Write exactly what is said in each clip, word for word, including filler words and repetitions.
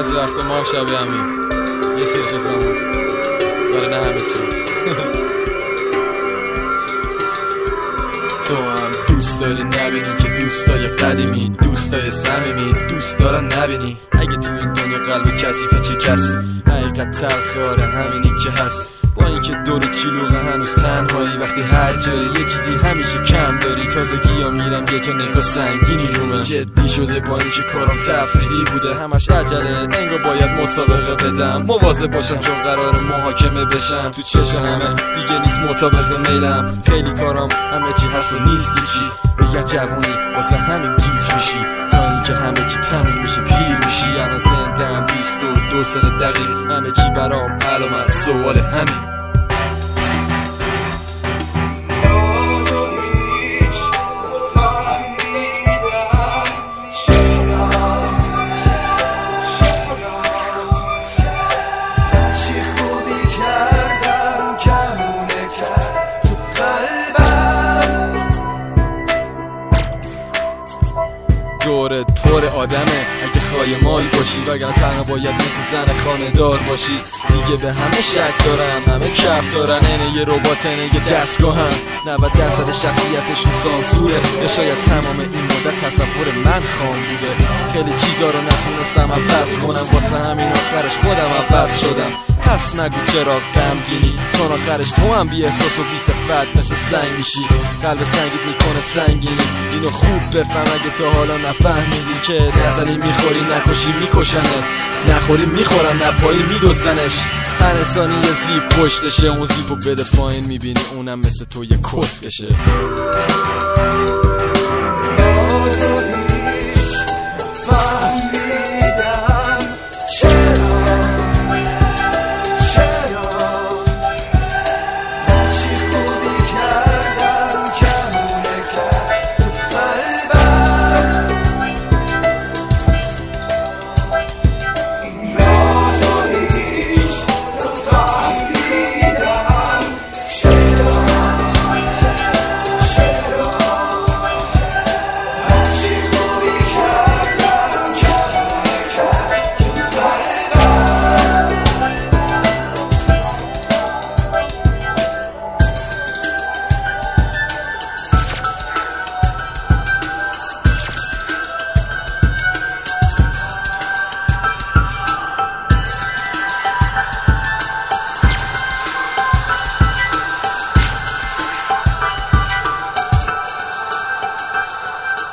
بعضی وقتا ما هم شبیه همین یه سری چیزامون داره، نه همه چی. تو هم دوست داری نبینی که دوستای قدیمی، دوستای صمیمی دوست دارن نبینی. اگه تو این دنیا قلب کثیفه چه کس، حقیقت تلخه آره همینی که هست. با اینکه دور کیلوغه هنوز تنهایی، وقتی هر جایی یه چیزی همیشه کم داری. تازگی ها میرم یه جا نگاه سنگینی رومه، جدی شده با اینکه کارم تفریحی بوده. همش عجله انگار باید مسابقه بدم، مواظب باشم چون قرار محاکمه بشم. تو چش همه دیگه نیست مطابق میلم، خیلی کارم همه چی هست و نیستی چی. میگن جوونی واسه همین گیج میشی، تا اینکه همه چی تموم میشه پیر میشی. الان زندم بیست و دو سال دقیق، همه چی برام علامت سوال همین. دورت پر آدمه اگه خایمال باشی، وگرنه تنها باید مثل زن خانه دار باشی. دیگه به همه شک دارم، همه کف دارن، اینه یه ربات اینه یه دستگاه هم. نود درصد شخصیتشون سانسوره، یا شاید تمام این مدت تصور من خام بوده. خیلی چیزا رو نتونستم عوض کنم، واسه همین آخرش خودم عوض شدم. پس نگو چرا غمگینی، چون آخرش تو هم بی احساس و بی صفت مثل سنگ میشی. قلب سنگیت میکنه سنگینی، اینو خوب بفهم اگه تا حالا نفهمیدی که نزنی میخوری، نکشی میکشنه، نخوری میخورن، نپایی میدوزنش. هر انسانی یه زیب پشتشه، اون زیبو بده پایین میبینی اونم مثل تو یه کسکشه.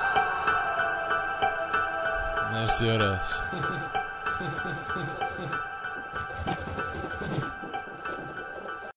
مرسی آرش.